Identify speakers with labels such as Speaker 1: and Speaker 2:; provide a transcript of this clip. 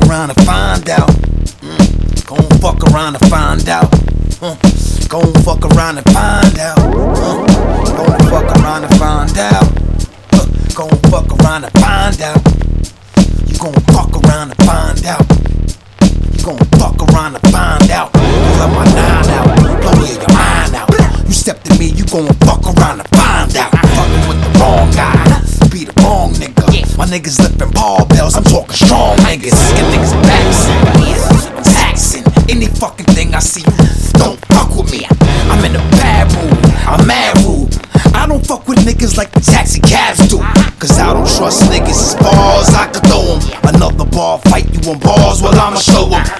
Speaker 1: around and find out. Gon' fuck around and find out. Gon' fuck around and find out. Gon' fuck around and find out. Gon' fuck around and find out. You gon' fuck around and find out. You gon' fuck around and find out. Pull up my 9 out, blow your mind out. You step to me, you gon' fuck around and find out. Fucking with the wrong guy, be the wrong nigga. My niggas lifting barbells, I'm talking strong niggas. Your niggas vaccine, taxing any fucking thing I see. Don't fuck with me. I'm in a bad mood, I'm mad rude. I don't fuck with niggas like the taxi cabs do. Cause I don't trust niggas as far as I could throw them. Another bar fight, you on bars, well I'ma show them.